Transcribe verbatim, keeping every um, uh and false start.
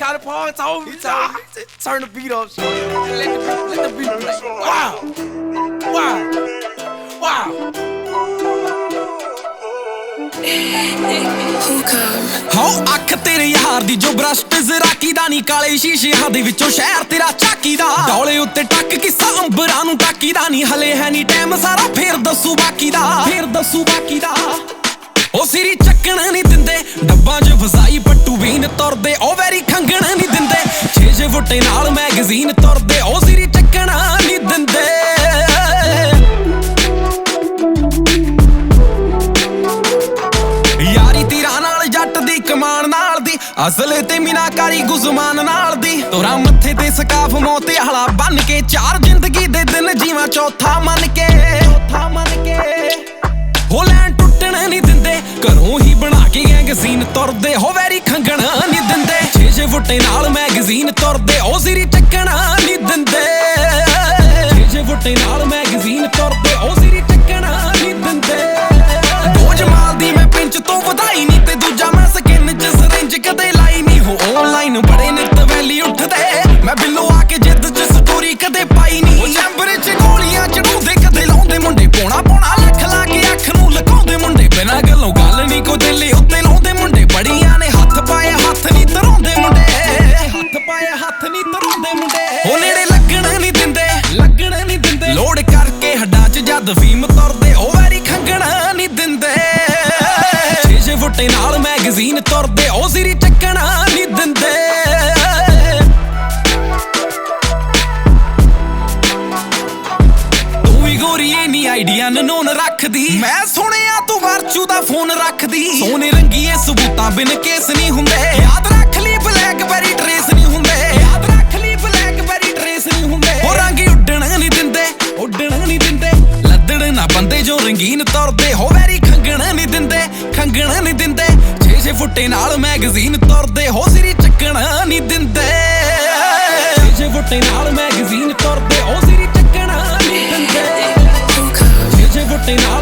Tyler Paul told me, told me. He said, turn the beat up, shorty. Let the beat, let the beat play. Wow. Wow. Wow. ਹੋ ਅੱਖ ਤੇਰੇ ਯਾਰ ਦੀ ਜੋ brushed ਜ਼ਰਾਕੀ ਦਾ ਨੀ ਕਾਲੇ ਸ਼ੀਸ਼ਿਆਂ ਦੇ ਵਿੱਚੋਂ ਸ਼ਹਿਰ ਤੇਰਾ ਝਾਕੀ ਦਾ ਡੋਲੇ ਉੱਤੇ ਟੱਕ ਕਿੱਸਾ ਅੰਬਰਾਂ ਨੂੰ ਟਾਕੀ ਦਾ ਨੀ ਹਲੇ ਹੈ ਨੀ ਟਾਈਮ ਸਾਰਾ ਫੇਰ ਦੱਸੂ ਬਾਕੀ ਦਾ ਫੇਰ ਦੱਸੂ ਬਾਕੀ ਦਾ ਉਹ ਸਿਰੀ ਚੱਕਣ ਨੀ ਦਿੰਦੇ ਡੱਬਾਂ 'ਚ ਫਸਾਈ ਪੱਟੂ ਵੀਨ ਤੁਰਦੇ ਉਹ ਵੈਰੀ ਖੰਗਣ ਨੀ ਦਿੰਦੇ ਛੇ ਛੇ ਫੁੱਟੇ ਨਾਲ ਮੈਗਜ਼ੀਨ ਤੁਰਦੇ ਉਹ ਸਿਰੀ ਚੱਕਣ ਨੀ ਦਿੰਦੇ ਕਮਾਨ ਨਾਲ ਦੀ ਅਸਲ ਤੇ ਮੀਨਾਕਾਰੀ ਗੁਜ਼ਮਾਨ ਨਾਲ ਦੀ ਤੋਰਾ ਮੱਥੇ ਤੇ ਸਕਾਫ ਮੋਤੇ ਹਲਾ ਬੰਨ ਕੇ ਚਾਰ ਜ਼ਿੰਦਗੀ ਦੇ ਦਿਨ ਜੀਵਾਂ ਚੌਥਾ ਮੰਨ ਕੇ ਚੌਥਾ ਮੰਨ ਕੇ ਹੋ ਲੈਣ ਟੁੱਟਣ ਨਹੀਂ ਦਿੰਦੇ ਘਰੋਂ ਹੀ ਬਣਾ ਕੇ ਮੈਗਜ਼ੀਨ ਤੁਰਦੇ ਹੋ ਵੈਰੀ ਖੰਗਣ ਨਹੀਂ ਦਿੰਦੇ ਛੇ ਛੇ ਫੁੱਟੇ ਨਾਲ ਮੈਗਜ਼ੀਨ ਤੁਰਦੇ ਉਹ ਸਿਰੀ ਚੱਕਣ ਨਹੀਂ ਦਿੰਦੇ ਛੇ ਛੇ ਫੁੱਟੇ ਨਾਲ ਮੈਗਜ਼ੀਨ ਤੁਰਦੇ ਉਹ ਸਿਰੀ ਚੱਕਣ ਨਹੀਂ ਦਿੰਦੇ ਦੋ ਜਮਾਲ ਦੀ ਮੈਂ ਪਿੰਚ ਤੋਂ ਵਧਾਈ ਨਹੀਂ ਤੇ ਦੂਜਾ ਮੈਂ ਕਦੇ ਲਾਈ ਨਹੀਂ ਹੋ ਆਨਲਾਈਨ ਬੜੇ ਨਿੱਤ ਵੈਲੀ ਉੱਠਦੇ ਮੈਂ ਬਿੱਲੋ ਆ ਕੇ ਜਿੱਦ ਚ ਸਟੋਰੀ ਕਦੇ ਪਾਈ ਨਹੀਂ ਉਹ ਚੈਂਬਰ ਚ ਗੋਲੀਆਂ ਚੜਾਉਂਦੇ ਕਦੇ ਲਾਉਂਦੇ ਮੁੰਡੇ ਪੋਣਾ ਪੋਣਾ ਲੱਖ ਲਾ ਕੇ ਅੱਖ ਨੂੰ ਲਗਾਉਂਦੇ ਮੁੰਡੇ ਬਿਨਾਂ ਗੱਲੋਂ ਗੱਲ ਨਹੀਂ ਕੋ ਦਿਲ ਉੱਤੇ ਲਾਉਂਦੇ ਮੁੰਡੇ ਬੜੀਆਂ ਨੇ ਹੱਥ ਪਾਏ ਹੱਥ ਨਹੀਂ ਧਰਾਉਂਦੇ ਮੁੰਡੇ ਹੱਥ ਪਾਏ ਹੱਥ ਨਹੀਂ ਧਰਾਉਂਦੇ ਮੁੰਡੇ ਉਹ ਨੇੜੇ ਲੱਗਣ ਨਹੀਂ ਦਿੰਦੇ ਲੱਗਣ ਨਹੀਂ ਦਿੰਦੇ ਲੋੜ ਕਰਕੇ ਹੱਡਾਂ ਚ ਜਦ ਫੀਮ ਤੁਰਦੇ ਉਹ ਵੈਰੀ ਖੰਗਣ ਨਹੀਂ ਦਿੰਦੇ ਛੇ ਛੇ ਫੁੱਟੇ ਨਾਲ ਮੈਗਜ਼ੀਨ ਤੁਰਦੇ ਉਹ ਸਿਰੀ ਚੱਕਣ ਨਹੀਂ ਦਿੰਦੇ ਤੂੰ ਵੀ ਗੋਰੀਏ ਨੀ ਆਈਡੀਆ ਨੋਨ ਰੱਖਦੀ ਮੈਂ ਸੁਣਿਆ ਤੂੰ ਵਰਚੂ ਦਾ ਫੋਨ ਰੱਖਦੀ ਸੋਨੇ ਰੰਗੀਏ ਸਬੂਤਾਂ ਬਿਨ ਕੇਸ ਨਹੀਂ ਹੁੰਦੇ ਯਾਦ ਰੱਖ ਲਈ ਬਲੈਕਬੈਰੀ ਟਰੇਸ ਨਹੀਂ ਹੁੰਦੇ ਯਾਦ ਰੱਖ ਲਈ ਬਲੈਕਬੈਰੀ ਟਰੇਸ ਨਹੀਂ ਹੁੰਦੇ ਉਹ ਰੰਗ ਉੱਡਣ ਨਹੀਂ ਦਿੰਦੇ ਉੱਡਣ ਨਹੀਂ ਦਿੰਦੇ ਲੱਦੜ ਨਾ ਬੰਦੇ ਜੋ ਰੰਗੀਨ ਤੁਰਦੇ ਹੋ ਵੈਰੀ ਖੰਗਣ ਨਹੀਂ ਦਿੰਦੇ ਖੰਗਣ ਨਹੀਂ ਦਿੰਦੇ ਛੇ ਛੇ ਫੁੱਟੇ ਨਾਲ ਮੈਗਜ਼ੀਨ ਤੁਰਦੇ ਹੋ ਸਿਰੀ ਚੱਕਣ ਨਹੀਂ ਦਿੰਦੇ ਛੇ ਛੇ ਫੁੱਟੇ ਨਾਲ ਮੈਗਜ਼ੀਨ ਤੁਰਦੇ ਉਹ ਸਿਰੀ ਚੱਕਣ ਨਹੀਂ ਦਿੰਦੇ ਛੇ ਛੇ ਫੁੱਟੇ ਨਾਲ